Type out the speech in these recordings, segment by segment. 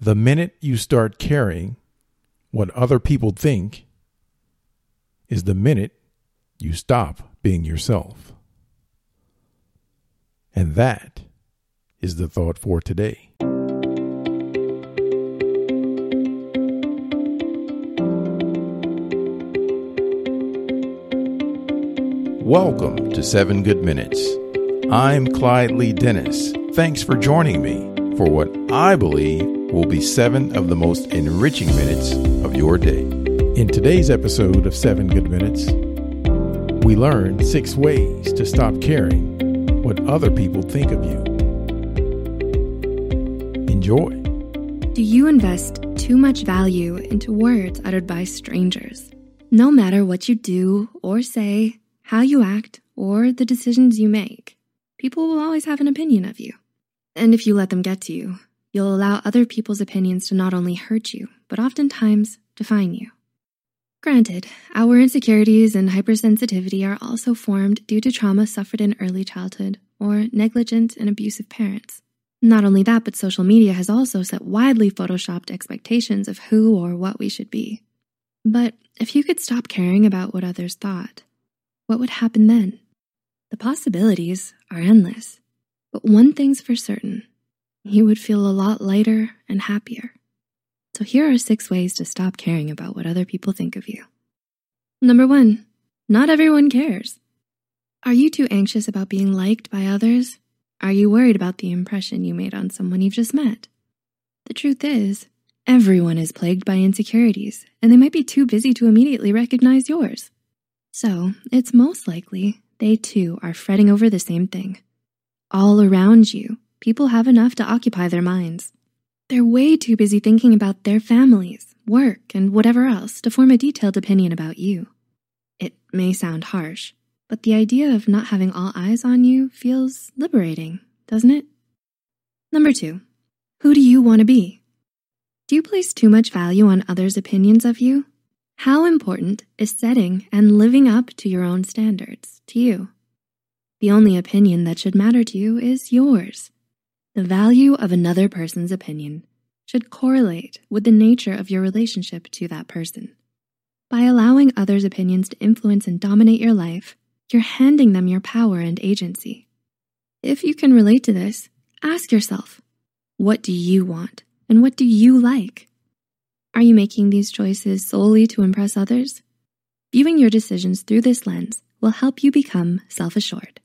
The minute you start caring what other people think is the minute you stop being yourself. And that is the thought for today. Welcome to 7 Good Minutes. I'm Clyde Lee Dennis. Thanks for joining me for what I believe will be 7 of the most enriching minutes of your day. In today's episode of 7 Good Minutes, we learn 6 ways to stop caring what other people think of you. Enjoy. Do you invest too much value into words uttered by strangers? No matter what you do or say, how you act, or the decisions you make, people will always have an opinion of you. And if you let them get to you, you'll allow other people's opinions to not only hurt you, but oftentimes define you. Granted, our insecurities and hypersensitivity are also formed due to trauma suffered in early childhood or negligent and abusive parents. Not only that, but social media has also set widely photoshopped expectations of who or what we should be. But if you could stop caring about what others thought, what would happen then? The possibilities are endless, but one thing's for certain, you would feel a lot lighter and happier. So here are 6 ways to stop caring about what other people think of you. Number 1, not everyone cares. Are you too anxious about being liked by others? Are you worried about the impression you made on someone you've just met? The truth is, everyone is plagued by insecurities, and they might be too busy to immediately recognize yours. So it's most likely they too are fretting over the same thing. All around you, people have enough to occupy their minds. They're way too busy thinking about their families, work, and whatever else to form a detailed opinion about you. It may sound harsh, but the idea of not having all eyes on you feels liberating, doesn't it? Number 2, who do you want to be? Do you place too much value on others' opinions of you? How important is setting and living up to your own standards to you? The only opinion that should matter to you is yours. The value of another person's opinion should correlate with the nature of your relationship to that person. By allowing others' opinions to influence and dominate your life, you're handing them your power and agency. If you can relate to this, ask yourself, what do you want and what do you like? Are you making these choices solely to impress others? Viewing your decisions through this lens will help you become self-assured.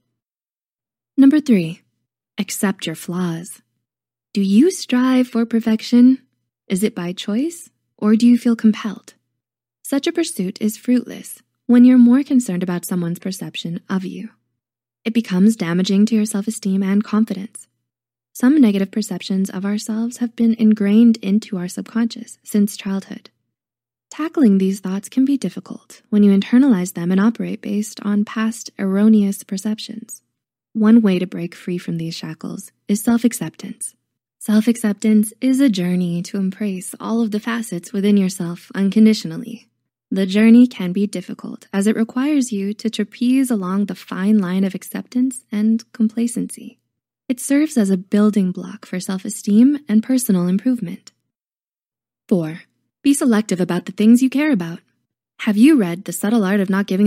Number 3, accept your flaws. Do you strive for perfection? Is it by choice, or do you feel compelled? Such a pursuit is fruitless when you're more concerned about someone's perception of you. It becomes damaging to your self-esteem and confidence. Some negative perceptions of ourselves have been ingrained into our subconscious since childhood. Tackling these thoughts can be difficult when you internalize them and operate based on past erroneous perceptions. One way to break free from these shackles is self-acceptance. Self-acceptance is a journey to embrace all of the facets within yourself unconditionally. The journey can be difficult as it requires you to trapeze along the fine line of acceptance and complacency. It serves as a building block for self-esteem and personal improvement. 4, be selective about the things you care about. Have you read The Subtle Art of Not Giving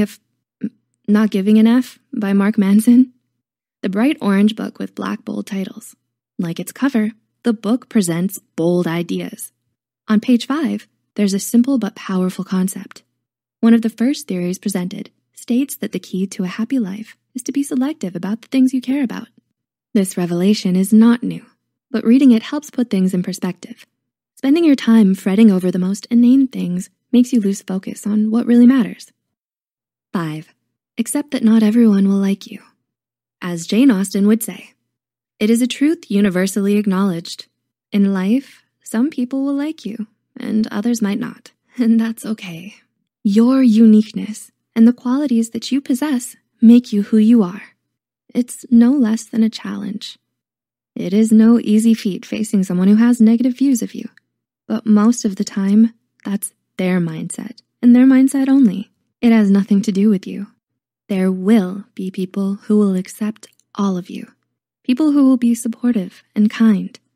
an F by Mark Manson? The bright orange book with black bold titles. Like its cover, the book presents bold ideas. On page 5, there's a simple but powerful concept. One of the first theories presented states that the key to a happy life is to be selective about the things you care about. This revelation is not new, but reading it helps put things in perspective. Spending your time fretting over the most inane things makes you lose focus on what really matters. 5, accept that not everyone will like you. As Jane Austen would say, it is a truth universally acknowledged. In life, some people will like you and others might not, and that's okay. Your uniqueness and the qualities that you possess make you who you are. It's no less than a challenge. It is no easy feat facing someone who has negative views of you, but most of the time, that's their mindset, and their mindset only. It has nothing to do with you. There will be people who will accept all of you, people who will be supportive and kind.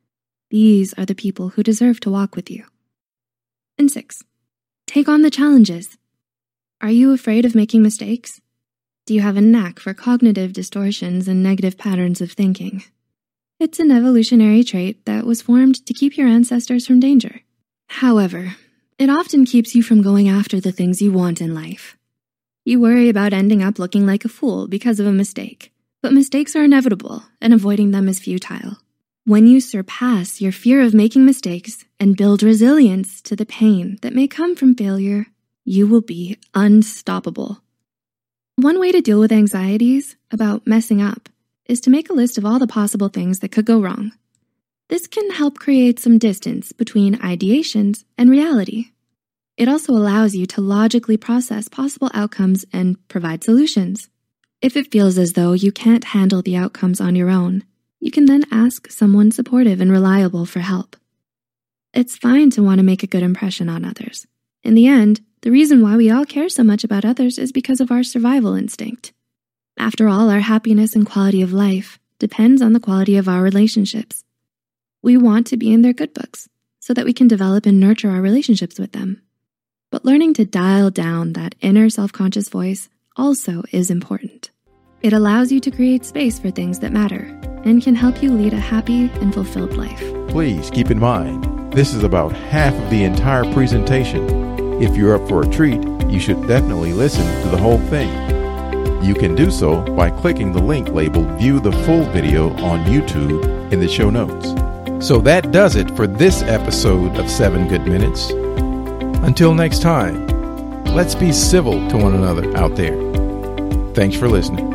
These are the people who deserve to walk with you. And 6, take on the challenges. Are you afraid of making mistakes? Do you have a knack for cognitive distortions and negative patterns of thinking? It's an evolutionary trait that was formed to keep your ancestors from danger. However, it often keeps you from going after the things you want in life. You worry about ending up looking like a fool because of a mistake, but mistakes are inevitable and avoiding them is futile. When you surpass your fear of making mistakes and build resilience to the pain that may come from failure, you will be unstoppable. One way to deal with anxieties about messing up is to make a list of all the possible things that could go wrong. This can help create some distance between ideations and reality. It also allows you to logically process possible outcomes and provide solutions. If it feels as though you can't handle the outcomes on your own, you can then ask someone supportive and reliable for help. It's fine to want to make a good impression on others. In the end, the reason why we all care so much about others is because of our survival instinct. After all, our happiness and quality of life depends on the quality of our relationships. We want to be in their good books so that we can develop and nurture our relationships with them. But learning to dial down that inner self-conscious voice also is important. It allows you to create space for things that matter and can help you lead a happy and fulfilled life. Please keep in mind, this is about half of the entire presentation. If you're up for a treat, you should definitely listen to the whole thing. You can do so by clicking the link labeled View the Full Video on YouTube in the show notes. So that does it for this episode of 7 Good Minutes. Until next time, let's be civil to one another out there. Thanks for listening.